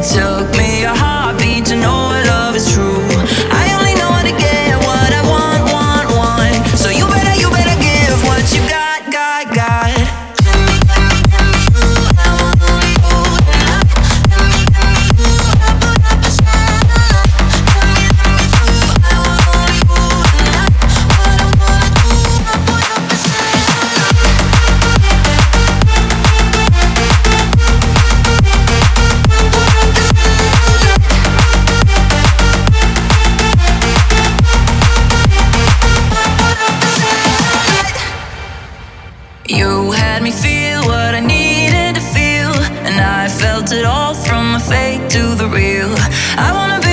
took me a heartbeat to know our love is true. I only know how to get what I want. So you better give what you got. You had me feel what I needed to feel, and I felt it all from the fake to the real. I wanna